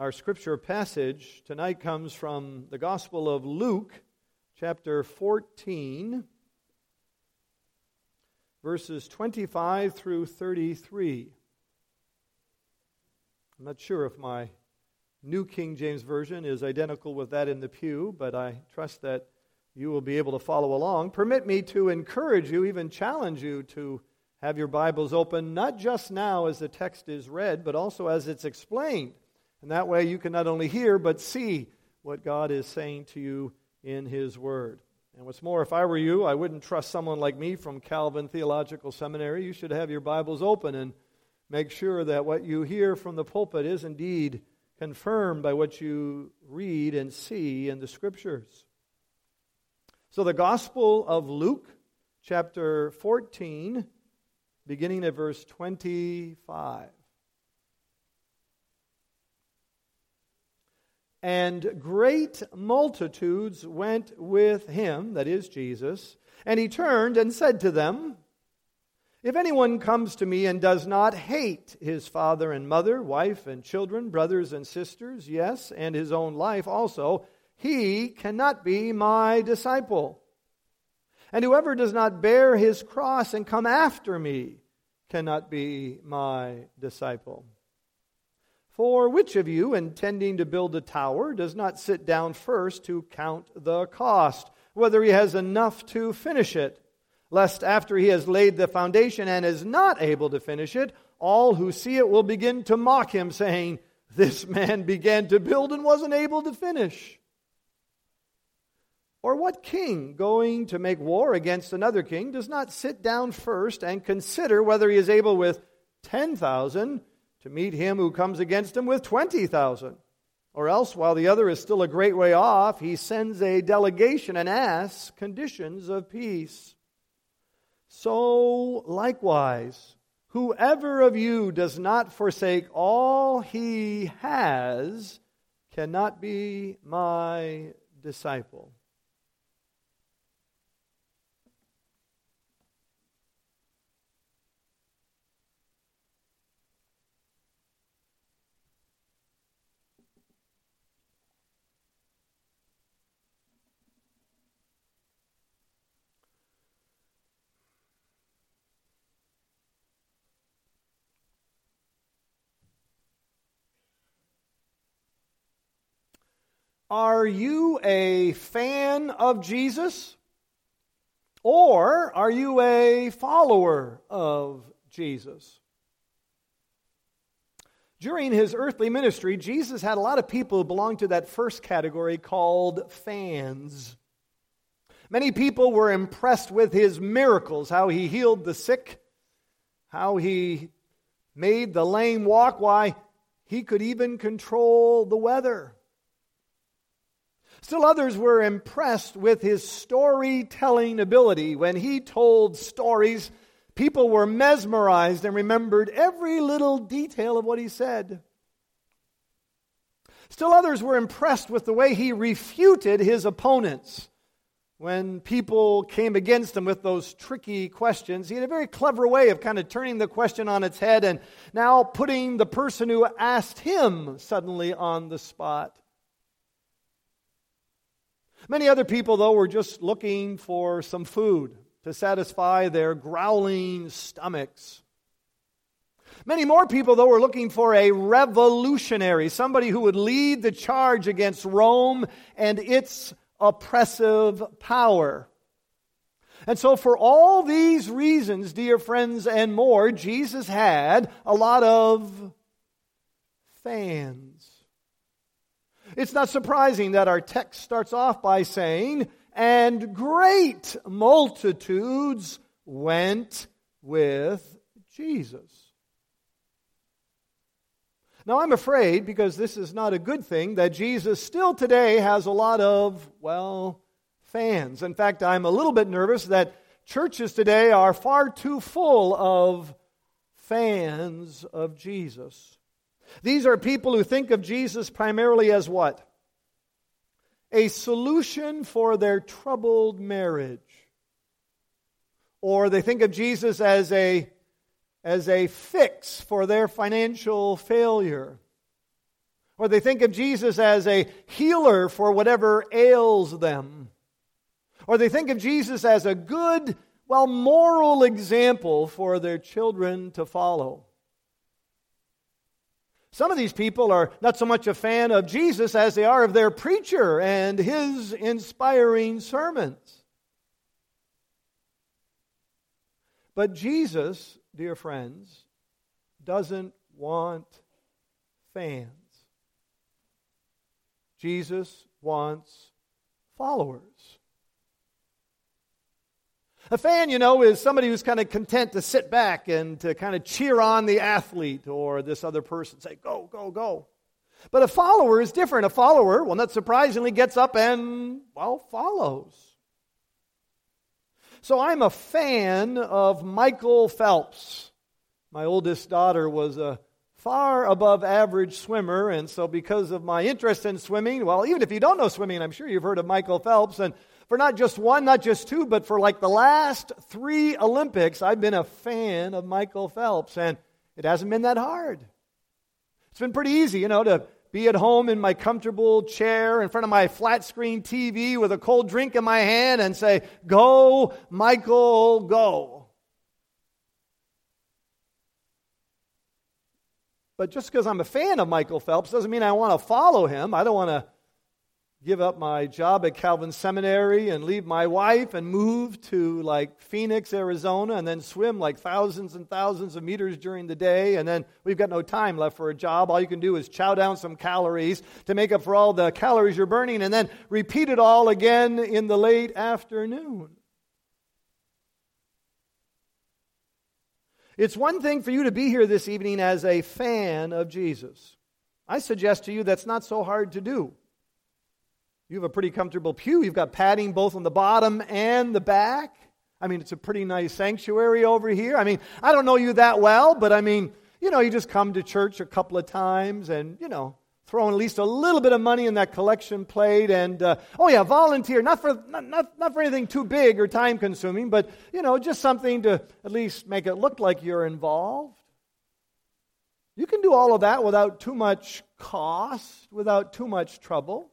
Our scripture passage tonight comes from the Gospel of Luke, chapter 14, verses 25 through 33. I'm not sure if my New King James Version is identical with that in the pew, but I trust that you will be able to follow along. Permit me to encourage you, even challenge you to have your Bibles open, not just now as the text is read, but also as it's explained. And that way you can not only hear, but see what God is saying to you in His Word. And what's more, if I were you, I wouldn't trust someone like me from Calvin Theological Seminary. You should have your Bibles open and make sure that what you hear from the pulpit is indeed confirmed by what you read and see in the Scriptures. So the Gospel of Luke, chapter 14, beginning at verse 25. And great multitudes went with him, that is Jesus, and he turned and said to them, If anyone comes to me and does not hate his father and mother, wife and children, brothers and sisters, yes, and his own life also, he cannot be my disciple. And whoever does not bear his cross and come after me cannot be my disciple. For which of you, intending to build a tower, does not sit down first to count the cost, whether he has enough to finish it, lest after he has laid the foundation and is not able to finish it, all who see it will begin to mock him, saying, This man began to build and wasn't able to finish. Or what king, going to make war against another king, does not sit down first and consider whether he is able with 10,000 to meet him who comes against him with 20,000? Or else, while the other is still a great way off, he sends a delegation and asks conditions of peace. So, likewise, whoever of you does not forsake all he has cannot be my disciple. Are you a fan of Jesus? Or are you a follower of Jesus? During his earthly ministry, Jesus had a lot of people who belonged to that first category called fans. Many people were impressed with his miracles, how he healed the sick, how he made the lame walk, why he could even control the weather. Still others were impressed with his storytelling ability. When he told stories, people were mesmerized and remembered every little detail of what he said. Still others were impressed with the way he refuted his opponents. When people came against him with those tricky questions, he had a very clever way of kind of turning the question on its head and now putting the person who asked him suddenly on the spot. Many other people, though, were just looking for some food to satisfy their growling stomachs. Many more people, though, were looking for a revolutionary, somebody who would lead the charge against Rome and its oppressive power. And so for all these reasons, dear friends, and more, Jesus had a lot of fans. It's not surprising that our text starts off by saying, and great multitudes went with Jesus. Now I'm afraid, because this is not a good thing, that Jesus still today has a lot of, fans. In fact, I'm a little bit nervous that churches today are far too full of fans of Jesus. These are people who think of Jesus primarily as what? A solution for their troubled marriage. Or they think of Jesus as a fix for their financial failure. Or they think of Jesus as a healer for whatever ails them. Or they think of Jesus as a good, moral example for their children to follow. Some of these people are not so much a fan of Jesus as they are of their preacher and his inspiring sermons. But Jesus, dear friends, doesn't want fans. Jesus wants followers. A fan, is somebody who's kind of content to sit back and to kind of cheer on the athlete or this other person, say, go, go, go. But a follower is different. A follower, not surprisingly, gets up and, follows. So I'm a fan of Michael Phelps. My oldest daughter was a far above average swimmer, and so because of my interest in swimming, even if you don't know swimming, I'm sure you've heard of Michael Phelps, and for not just one, not just two, but for the last 3 Olympics, I've been a fan of Michael Phelps, and it hasn't been that hard. It's been pretty easy, to be at home in my comfortable chair in front of my flat screen TV with a cold drink in my hand and say, "Go, Michael, go." But just because I'm a fan of Michael Phelps doesn't mean I want to follow him. I don't want to give up my job at Calvin Seminary and leave my wife and move to Phoenix, Arizona, and then swim thousands and thousands of meters during the day, and then we've got no time left for a job. All you can do is chow down some calories to make up for all the calories you're burning, and then repeat it all again in the late afternoon. It's one thing for you to be here this evening as a fan of Jesus. I suggest to you that's not so hard to do. You have a pretty comfortable pew. You've got padding both on the bottom and the back. It's a pretty nice sanctuary over here. I don't know you that well, but you just come to church a couple of times and, throw in at least a little bit of money in that collection plate and, volunteer. Not for anything too big or time consuming, but, just something to at least make it look like you're involved. You can do all of that without too much cost, without too much trouble.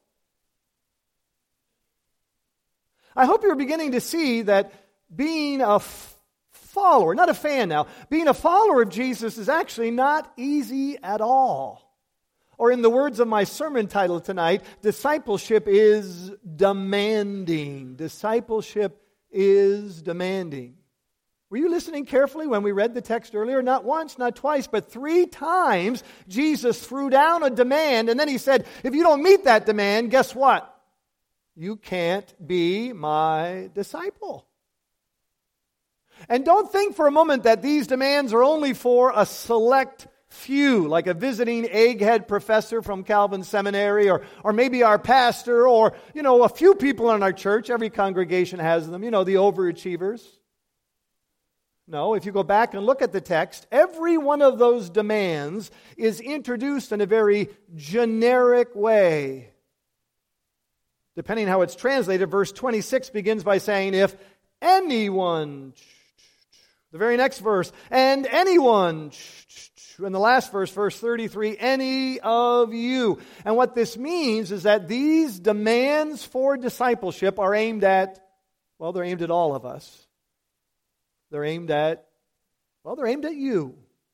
I hope you're beginning to see that being a follower, not a fan now, being a follower of Jesus is actually not easy at all. Or in the words of my sermon title tonight, discipleship is demanding. Discipleship is demanding. Were you listening carefully when we read the text earlier? Not once, not twice, but 3 times Jesus threw down a demand, and then he said, if you don't meet that demand, guess what? You can't be my disciple. And don't think for a moment that these demands are only for a select few, like a visiting egghead professor from Calvin Seminary, or maybe our pastor, or, a few people in our church. Every congregation has them, the overachievers. No, if you go back and look at the text, every one of those demands is introduced in a very generic way. Depending on how it's translated, verse 26 begins by saying, if anyone, the very next verse, and anyone, in the last verse, verse 33, any of you. And what this means is that these demands for discipleship are aimed at, they're aimed at all of us. They're aimed at you.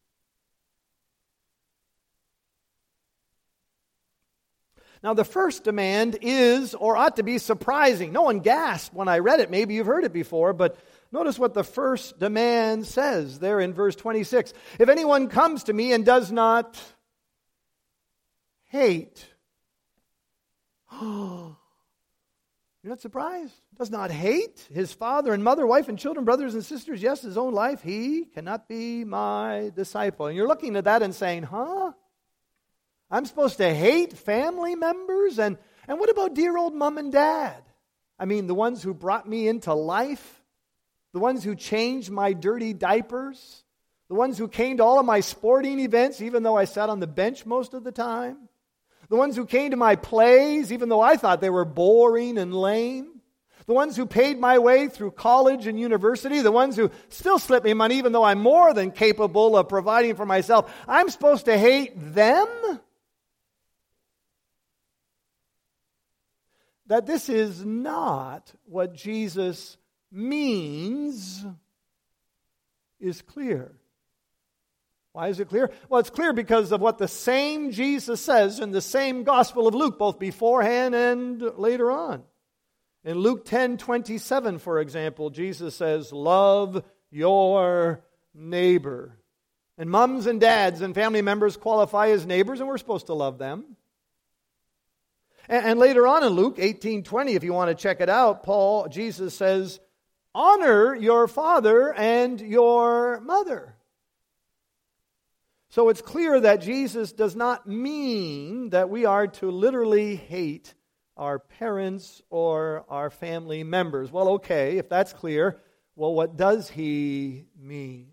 Now, the first demand is, or ought to be, surprising. No one gasped when I read it. Maybe you've heard it before, but notice what the first demand says there in verse 26. If anyone comes to me and does not hate. You're not surprised? Does not hate his father and mother, wife and children, brothers and sisters, yes, his own life, he cannot be my disciple. And you're looking at that and saying, I'm supposed to hate family members? And what about dear old mom and dad? The ones who brought me into life? The ones who changed my dirty diapers? The ones who came to all of my sporting events, even though I sat on the bench most of the time? The ones who came to my plays, even though I thought they were boring and lame? The ones who paid my way through college and university? The ones who still slip me money, even though I'm more than capable of providing for myself? I'm supposed to hate them? that this is not what Jesus means is clear. Why is it clear? Well, it's clear because of what the same Jesus says in the same Gospel of Luke, both beforehand and later on. In Luke 10:27, for example, Jesus says, "Love your neighbor." And moms and dads and family members qualify as neighbors, and we're supposed to love them. And later on in Luke 18:20, if you want to check it out, Jesus says, "Honor your father and your mother." So it's clear that Jesus does not mean that we are to literally hate our parents or our family members. Well, okay, if that's clear, well, what does he mean?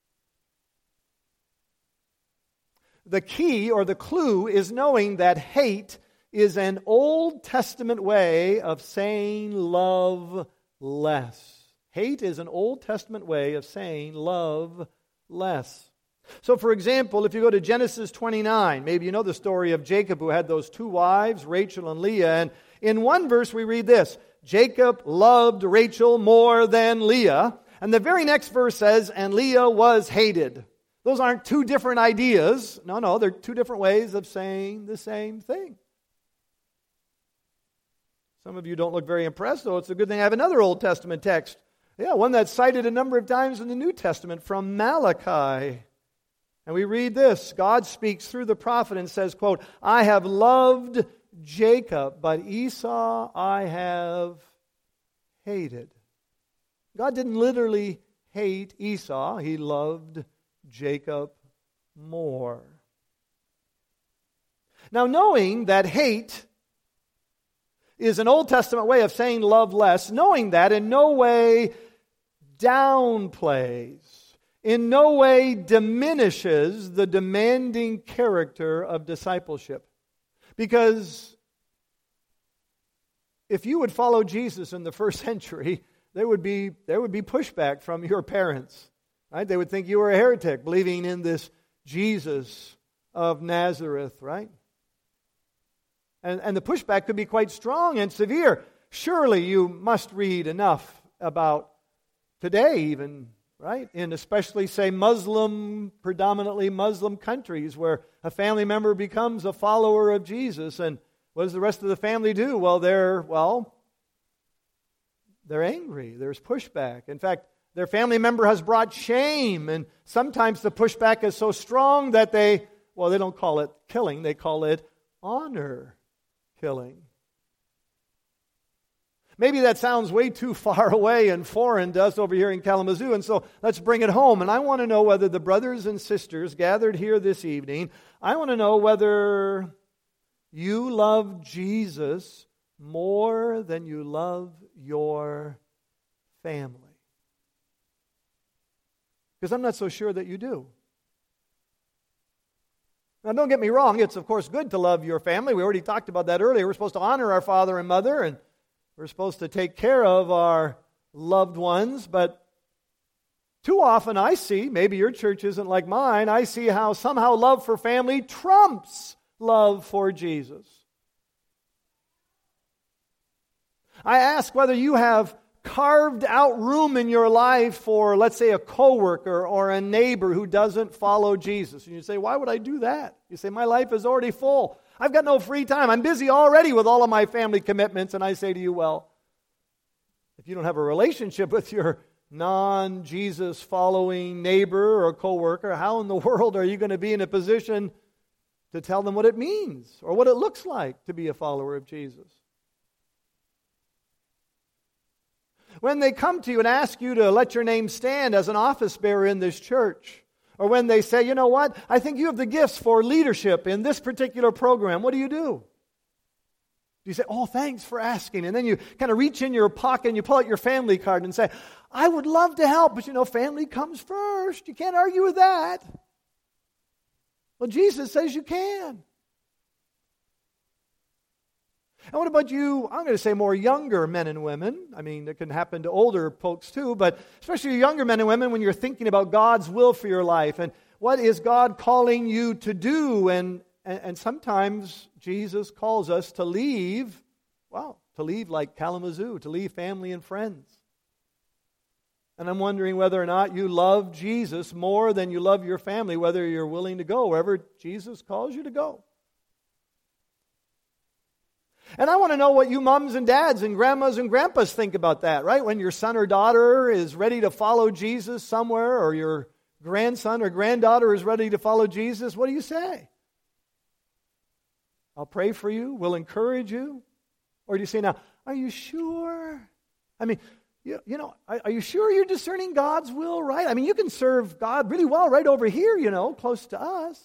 The key or the clue is knowing that hate is an Old Testament way of saying love less. Hate is an Old Testament way of saying love less. So, for example, if you go to Genesis 29, maybe you know the story of Jacob who had those two wives, Rachel and Leah. And in one verse we read this, Jacob loved Rachel more than Leah. And the very next verse says, and Leah was hated. Those aren't two different ideas. No, they're two different ways of saying the same thing. Some of you don't look very impressed, so it's a good thing I have another Old Testament text. Yeah, one that's cited a number of times in the New Testament from Malachi. And we read this. God speaks through the prophet and says, quote, "I have loved Jacob, but Esau I have hated." God didn't literally hate Esau. He loved Jacob more. Now, knowing that hate is an Old Testament way of saying love less, knowing that in no way downplays, in no way diminishes the demanding character of discipleship. Because if you would follow Jesus in the first century, there would be pushback from your parents. Right? They would think you were a heretic, believing in this Jesus of Nazareth, right? And the pushback could be quite strong and severe. Surely you must read enough about today even, right? In especially, say, predominantly Muslim countries where a family member becomes a follower of Jesus. And what does the rest of the family do? Well, they're angry. There's pushback. In fact, their family member has brought shame. And sometimes the pushback is so strong that they don't call it killing. They call it honor killing. Maybe that sounds way too far away and foreign to us over here in Kalamazoo, and so let's bring it home. And I want to know whether the brothers and sisters gathered here this evening, I want to know whether you love Jesus more than you love your family. Because I'm not so sure that you do. Now, don't get me wrong. It's, of course, good to love your family. We already talked about that earlier. We're supposed to honor our father and mother, and we're supposed to take care of our loved ones. But too often I see, maybe your church isn't like mine, I see how somehow love for family trumps love for Jesus. I ask whether you have carved out room in your life for, let's say, a coworker or a neighbor who doesn't follow Jesus. And you say, why would I do that? You say, my life is already full. I've got no free time. I'm busy already with all of my family commitments. And I say to you, well, if you don't have a relationship with your non-Jesus following neighbor or coworker, how in the world are you going to be in a position to tell them what it means or what it looks like to be a follower of Jesus? When they come to you and ask you to let your name stand as an office bearer in this church, or when they say, you know what, I think you have the gifts for leadership in this particular program, what do? You say, oh, thanks for asking. And then you kind of reach in your pocket and you pull out your family card and say, I would love to help, but family comes first. You can't argue with that. Well, Jesus says you can. And what about you, I'm going to say more younger men and women. I mean, it can happen to older folks too, but especially younger men and women when you're thinking about God's will for your life and what is God calling you to do. And sometimes Jesus calls us to leave to leave like Kalamazoo, to leave family and friends. And I'm wondering whether or not you love Jesus more than you love your family, whether you're willing to go wherever Jesus calls you to go. And I want to know what you moms and dads and grandmas and grandpas think about that, right? When your son or daughter is ready to follow Jesus somewhere, or your grandson or granddaughter is ready to follow Jesus, what do you say? I'll pray for you, we'll encourage you. Or do you say, now, are you sure? I mean, you know, are you sure you're discerning God's will right? I mean, you can serve God really well right over here, you know, close to us.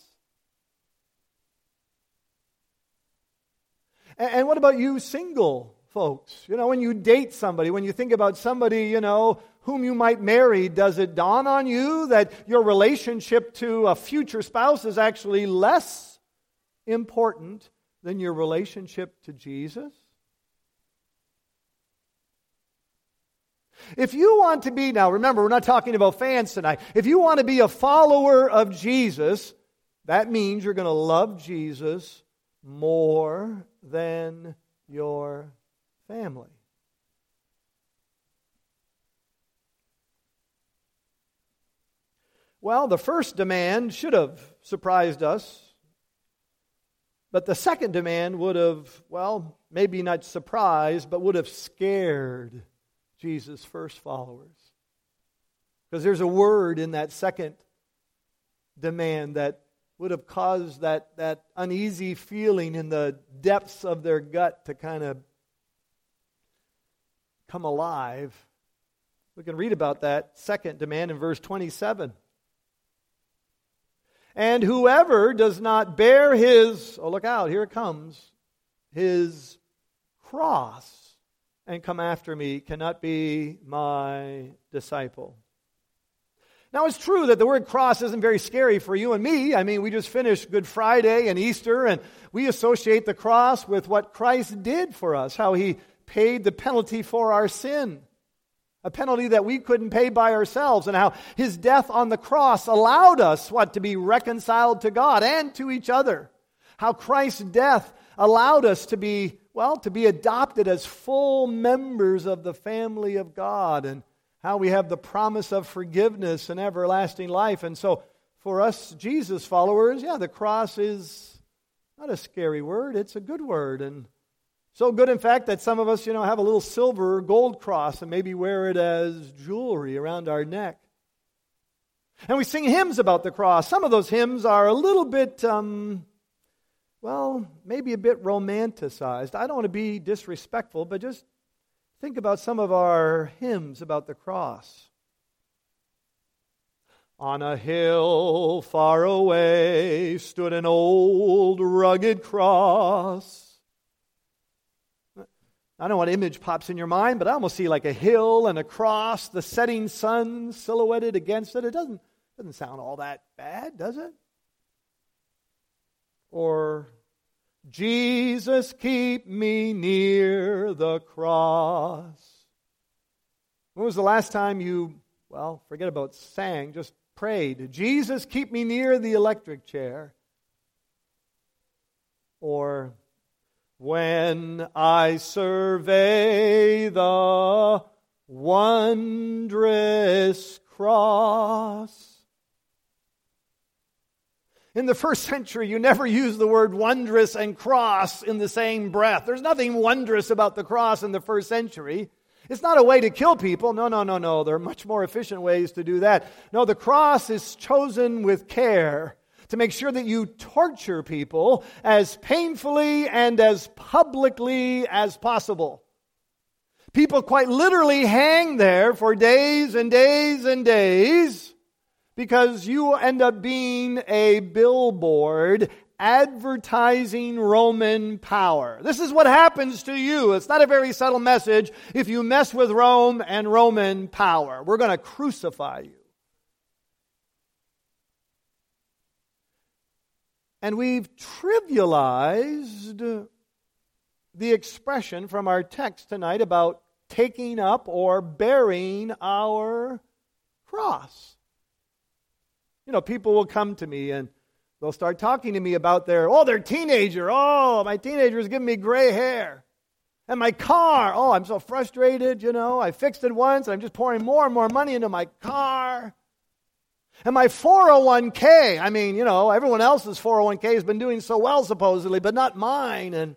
And what about you single folks? You know, when you date somebody, when you think about somebody, you know, whom you might marry, does it dawn on you that your relationship to a future spouse is actually less important than your relationship to Jesus? If you want to be, now remember, we're not talking about fans tonight. If you want to be a follower of Jesus, that means you're going to love Jesus more than your family. Well, the first demand should have surprised us, but the second demand would have, well, maybe not surprised, but would have scared Jesus' first followers. Because there's a word in that second demand that would have caused that uneasy feeling in the depths of their gut to kind of come alive. We can read about that second demand in verse 27. And whoever does not bear his, oh look out, here it comes, his cross and come after me cannot be my disciple. Now, it's true that the word cross isn't very scary for you and me. I mean, we just finished Good Friday and Easter, and we associate the cross with what Christ did for us, how He paid the penalty for our sin, a penalty that we couldn't pay by ourselves, and how His death on the cross allowed us, to be reconciled to God and to each other. How Christ's death allowed us to be adopted as full members of the family of God, and how we have the promise of forgiveness and everlasting life. And so for us Jesus followers, the cross is not a scary word, it's a good word. And so good, in fact, that some of us, have a little silver or gold cross and maybe wear it as jewelry around our neck. And we sing hymns about the cross. Some of those hymns are a little bit, maybe a bit romanticized. I don't want to be disrespectful, but just think about some of our hymns about the cross. On a hill far away stood an old rugged cross. I don't know what image pops in your mind, but I almost see like a hill and a cross, the setting sun silhouetted against it. It doesn't sound all that bad, does it? Or, Jesus, keep me near the cross. When was the last time you, forget about sang, just prayed, Jesus, keep me near the electric chair? Or, when I survey the wondrous cross. In the first century, you never used the word wondrous and cross in the same breath. There's nothing wondrous about the cross in the first century. It's not a way to kill people. No. There are much more efficient ways to do that. No, the cross is chosen with care to make sure that you torture people as painfully and as publicly as possible. People quite literally hang there for days and days and days because you end up being a billboard advertising Roman power. This is what happens to you. It's not a very subtle message if you mess with Rome and Roman power. We're going to crucify you. And we've trivialized the expression from our text tonight about taking up or bearing our cross. People will come to me and they'll start talking to me about their teenager. Oh, my teenager is giving me gray hair. And my car, oh, I'm so frustrated, I fixed it once, and I'm just pouring more and more money into my car. And my 401k, everyone else's 401k has been doing so well supposedly, but not mine. And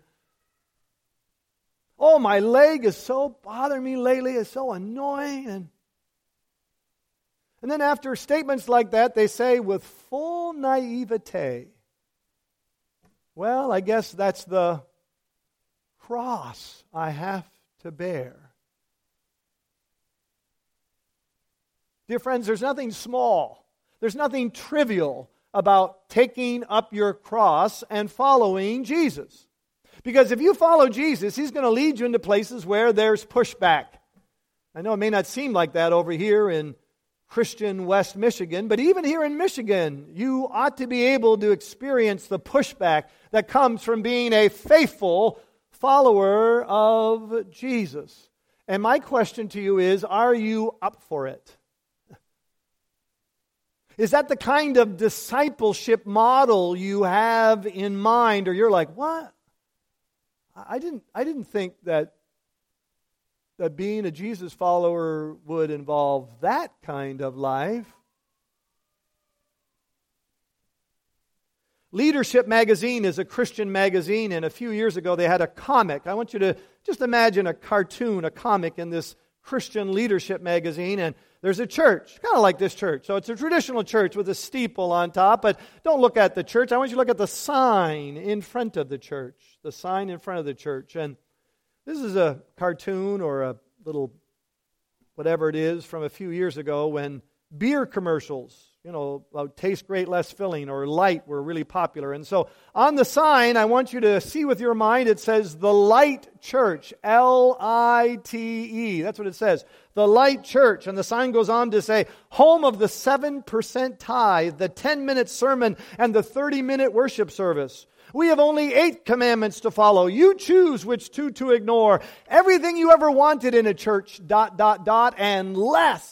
oh, my leg is so bothering me lately, it's so annoying. And then after statements like that, they say with full naivete, well, I guess that's the cross I have to bear. Dear friends, there's nothing small, there's nothing trivial about taking up your cross and following Jesus. Because if you follow Jesus, He's going to lead you into places where there's pushback. I know it may not seem like that over here in Christian West Michigan, but even here in Michigan, you ought to be able to experience the pushback that comes from being a faithful follower of Jesus. And my question to you is, are you up for it? Is that the kind of discipleship model you have in mind, or you're like, what? I didn't think that being a Jesus follower would involve that kind of life. Leadership Magazine is a Christian magazine, and a few years ago they had a comic. I want you to just imagine a cartoon, a comic in this Christian leadership magazine, and there's a church, kind of like this church. So it's a traditional church with a steeple on top, but don't look at the church. I want you to look at the sign in front of the church, the sign in front of the church. And this is a cartoon or a little whatever it is from a few years ago when beer commercials, taste great, less filling, or light were really popular. And so on the sign, I want you to see with your mind, it says the Light Church, L-I-T-E. That's what it says, the Light Church. And the sign goes on to say, home of the 7% tithe, the 10-minute sermon, and the 30-minute worship service. We have only 8 commandments to follow. You choose which 2 to ignore. Everything you ever wanted in a church, ... and less.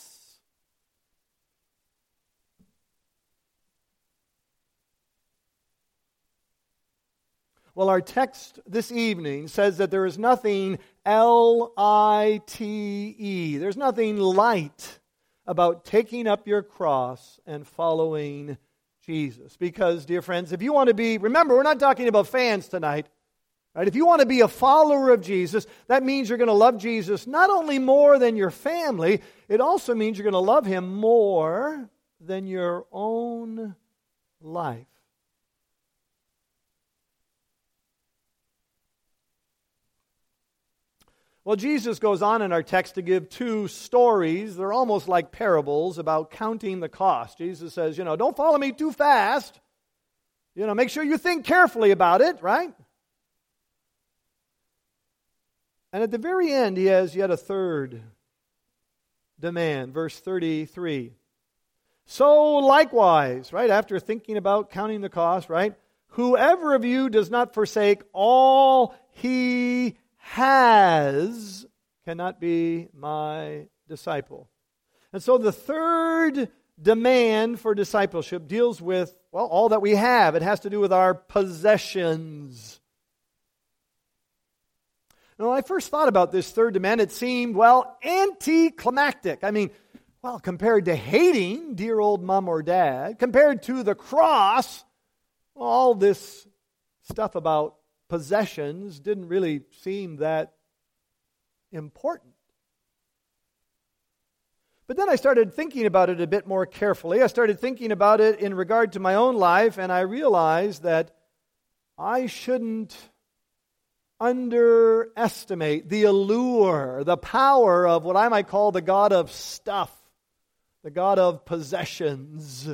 Well, our text this evening says that there is nothing L-I-T-E. There's nothing light about taking up your cross and following Jesus. Because, dear friends, if you want to be, remember, we're not talking about fans tonight. Right? If you want to be a follower of Jesus, that means you're going to love Jesus not only more than your family, it also means you're going to love Him more than your own life. Well, Jesus goes on in our text to give 2 stories. They're almost like parables about counting the cost. Jesus says, don't follow me too fast. Make sure you think carefully about it, right? And at the very end, He has yet a third demand. Verse 33. So likewise, right, after thinking about counting the cost, right, whoever of you does not forsake all he has cannot be my disciple. And so the third demand for discipleship deals with, all that we have. It has to do with our possessions. Now, when I first thought about this third demand, it seemed, anticlimactic. Compared to hating dear old mom or dad, compared to the cross, all this stuff about possessions didn't really seem that important. But then I started thinking about it a bit more carefully. I started thinking about it in regard to my own life, and I realized that I shouldn't underestimate the allure, the power of what I might call the God of stuff, the God of possessions.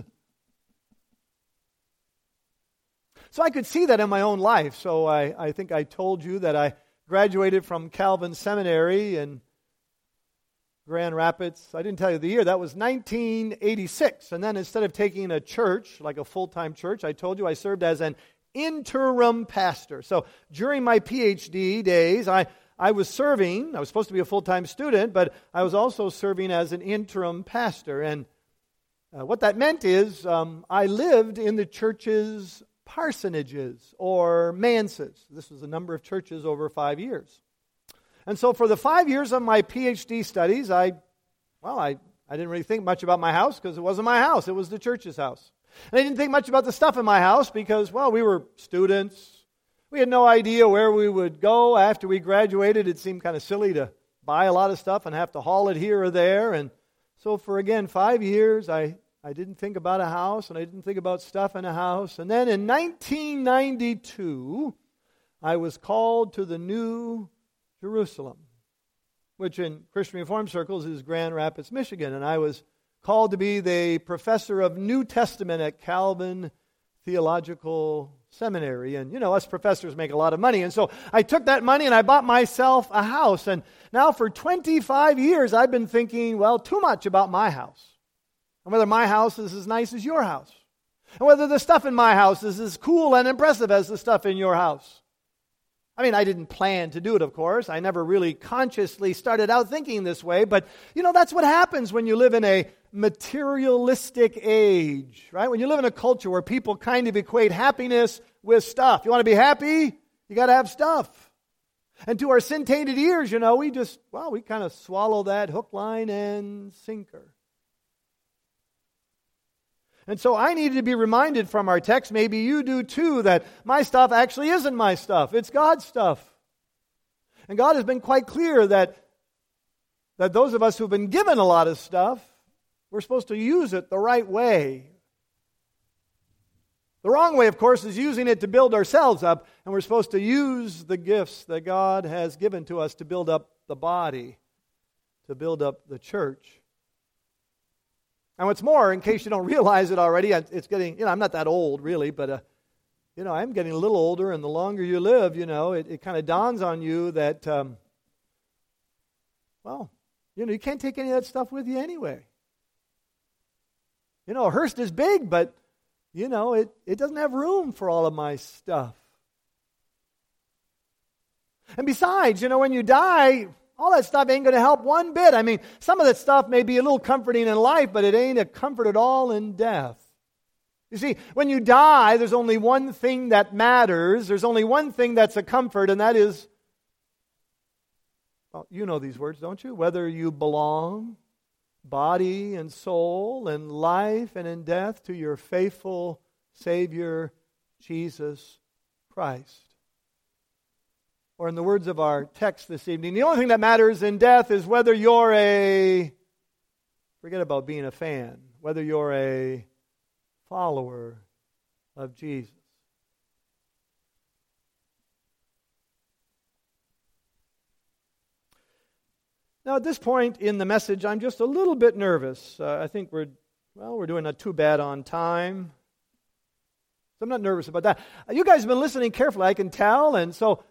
So I could see that in my own life. So I think I told you that I graduated from Calvin Seminary in Grand Rapids. I didn't tell you the year. That was 1986. And then instead of taking a church, like a full-time church, I told you I served as an interim pastor. So during my PhD days, I was serving. I was supposed to be a full-time student, but I was also serving as an interim pastor. And what that meant is I lived in the church's parsonages or manses. This was a number of churches over 5 years. And so for the 5 years of my PhD studies, I didn't really think much about my house because it wasn't my house. It was the church's house. And I didn't think much about the stuff in my house because, well, we were students. We had no idea where we would go after we graduated. It seemed kind of silly to buy a lot of stuff and have to haul it here or there. And so for, again, 5 years, I didn't think about a house and I didn't think about stuff in a house. And then in 1992, I was called to the New Jerusalem, which in Christian Reformed circles is Grand Rapids, Michigan. And I was called to be the professor of New Testament at Calvin Theological Seminary. And, us professors make a lot of money. And so I took that money and I bought myself a house. And now for 25 years, I've been thinking, too much about my house. And whether my house is as nice as your house. And whether the stuff in my house is as cool and impressive as the stuff in your house. I didn't plan to do it, of course. I never really consciously started out thinking this way. But, that's what happens when you live in a materialistic age, right? When you live in a culture where people kind of equate happiness with stuff. You want to be happy? You got to have stuff. And to our sin-tainted ears, we kind of swallow that hook, line, and sinker. And so I needed to be reminded from our text, maybe you do too, that my stuff actually isn't my stuff. It's God's stuff. And God has been quite clear that those of us who've been given a lot of stuff, we're supposed to use it the right way. The wrong way, of course, is using it to build ourselves up, and we're supposed to use the gifts that God has given to us to build up the body, to build up the church. And what's more, in case you don't realize it already, it's getting, I'm not that old really, but, I'm getting a little older, and the longer you live, it kind of dawns on you that, you can't take any of that stuff with you anyway. A hearse is big, but, it doesn't have room for all of my stuff. And besides, when you die, all that stuff ain't going to help one bit. Some of that stuff may be a little comforting in life, but it ain't a comfort at all in death. You see, when you die, there's only one thing that matters. There's only one thing that's a comfort, and that is, you know these words, don't you? Whether you belong, body and soul, in life and in death, to your faithful Savior, Jesus Christ. Or in the words of our text this evening, the only thing that matters in death is whether you're forget about being a fan, whether you're a follower of Jesus. Now at this point in the message, I'm just a little bit nervous. I think we're doing not too bad on time. So I'm not nervous about that. You guys have been listening carefully, I can tell, and so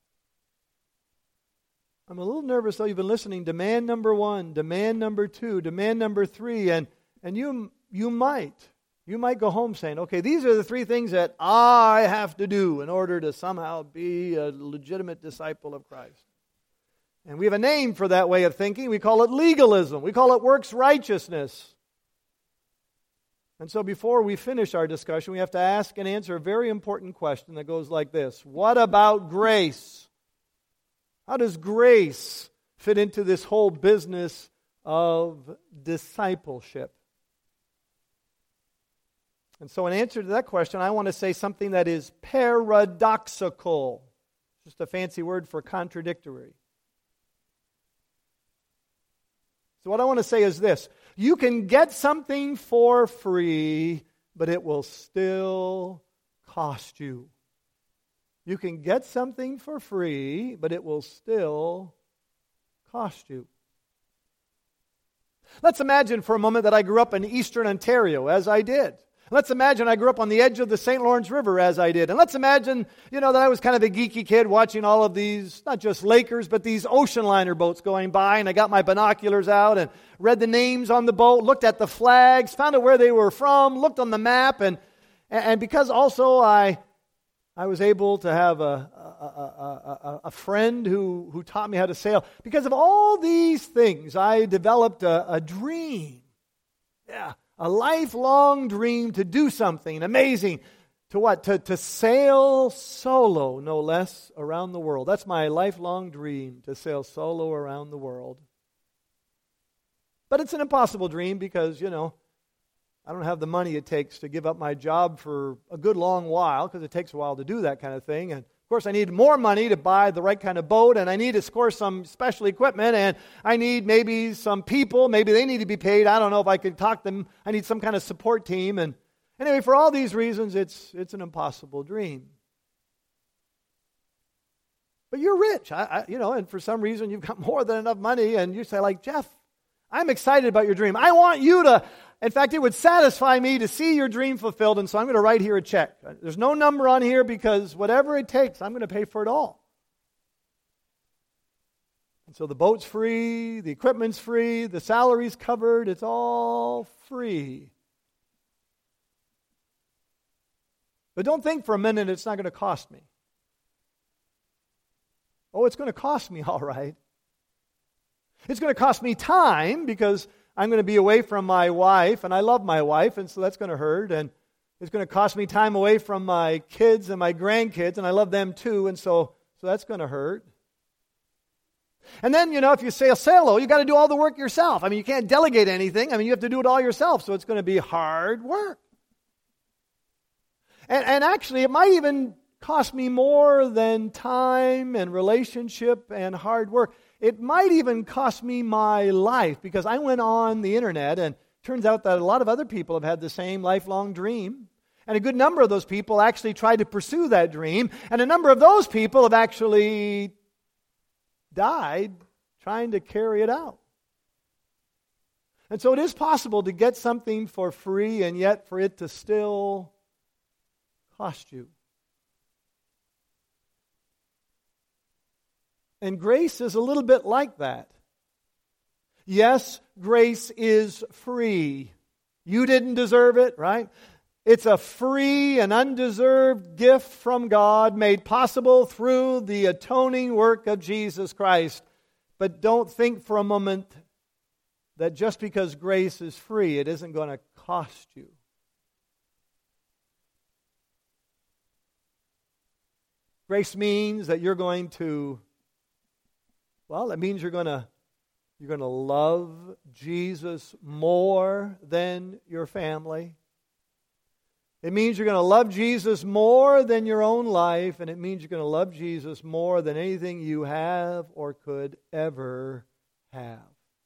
I'm a little nervous, though. You've been listening. Demand number 1, demand number 2, demand number 3, and you might go home saying, okay, these are the 3 things that I have to do in order to somehow be a legitimate disciple of Christ. And we have a name for that way of thinking. We call it legalism. We call it works righteousness. And so before we finish our discussion, we have to ask and answer a very important question that goes like this. What about grace? How does grace fit into this whole business of discipleship? And so in answer to that question, I want to say something that is paradoxical. Just a fancy word for contradictory. So what I want to say is this. You can get something for free, but it will still cost you. You can get something for free, but it will still cost you. Let's imagine for a moment that I grew up in eastern Ontario, as I did. Let's imagine I grew up on the edge of the St. Lawrence River, as I did. And let's imagine, that I was kind of a geeky kid watching all of these, not just Lakers, but these ocean liner boats going by. And I got my binoculars out and read the names on the boat, looked at the flags, found out where they were from, looked on the map. And because also I was able to have a friend who taught me how to sail. Because of all these things, I developed a dream. Yeah, a lifelong dream to do something amazing, To what? To sail solo, no less, around the world. That's my lifelong dream, to sail solo around the world. But it's an impossible dream because, I don't have the money it takes to give up my job for a good long while, because it takes a while to do that kind of thing. And of course, I need more money to buy the right kind of boat, and I need, of course, some special equipment, and I need maybe some people. Maybe they need to be paid. I don't know if I could talk them. I need some kind of support team. And anyway, for all these reasons, it's an impossible dream. But you're rich, and for some reason you've got more than enough money, and you say, like, Jeff, I'm excited about your dream. I want you to, in fact, it would satisfy me to see your dream fulfilled, and so I'm going to write here a check. There's no number on here because whatever it takes, I'm going to pay for it all. And so the boat's free, the equipment's free, the salary's covered, it's all free. But don't think for a minute it's not going to cost me. Oh, it's going to cost me, all right. It's going to cost me time because I'm going to be away from my wife, and I love my wife, and so that's going to hurt. And it's going to cost me time away from my kids and my grandkids, and I love them too, and so that's going to hurt. And then, if you sail solo, you got to do all the work yourself. You can't delegate anything. You have to do it all yourself, so it's going to be hard work. And actually, it might even cost me more than time and relationship and hard work. It might even cost me my life, because I went on the internet, and it turns out that a lot of other people have had the same lifelong dream. And a good number of those people actually tried to pursue that dream. And a number of those people have actually died trying to carry it out. And so it is possible to get something for free, and yet for it to still cost you. And grace is a little bit like that. Yes, grace is free. You didn't deserve it, right? It's a free and undeserved gift from God, made possible through the atoning work of Jesus Christ. But don't think for a moment that just because grace is free, it isn't going to cost you. Grace means that you're going to it means you're going to love Jesus more than your family. It means you're going to love Jesus more than your own life, and it means you're going to love Jesus more than anything you have or could ever have.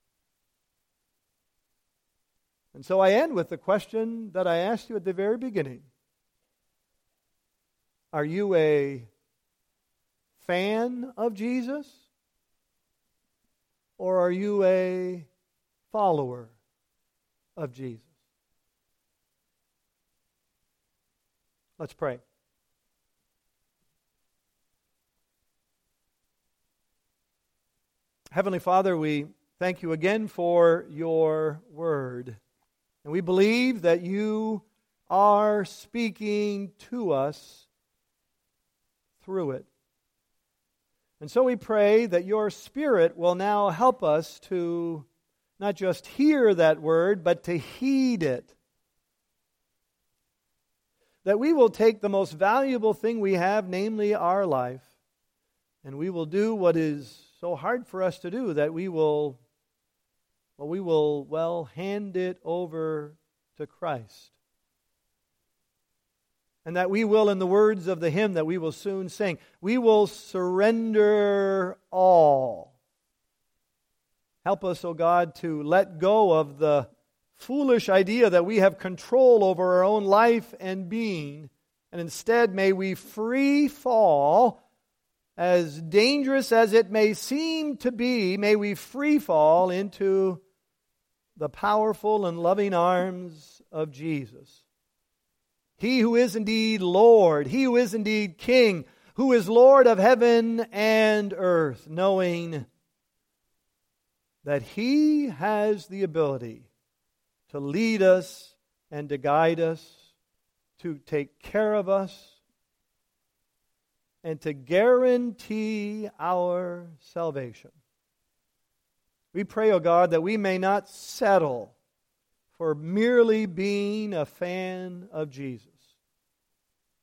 And so I end with the question that I asked you at the very beginning. Are you a fan of Jesus? Or are you a follower of Jesus? Let's pray. Heavenly Father, we thank you again for your word. And we believe that you are speaking to us through it. And so we pray that your Spirit will now help us to not just hear that word, but to heed it. That we will take the most valuable thing we have, namely our life, and we will do what is so hard for us to do, that we will hand it over to Christ. And that we will, in the words of the hymn that we will soon sing, we will surrender all. Help us, O God, to let go of the foolish idea that we have control over our own life and being, and instead may we free fall, as dangerous as it may seem to be, may we free fall into the powerful and loving arms of Jesus. He who is indeed Lord, He who is indeed King, who is Lord of heaven and earth, knowing that He has the ability to lead us and to guide us, to take care of us, and to guarantee our salvation. We pray, O God, that we may not settle for merely being a fan of Jesus,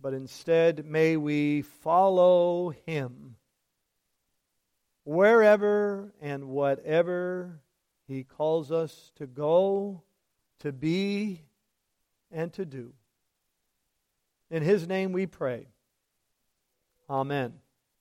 but instead may we follow Him wherever and whatever He calls us to go, to be, and to do. In His name we pray. Amen.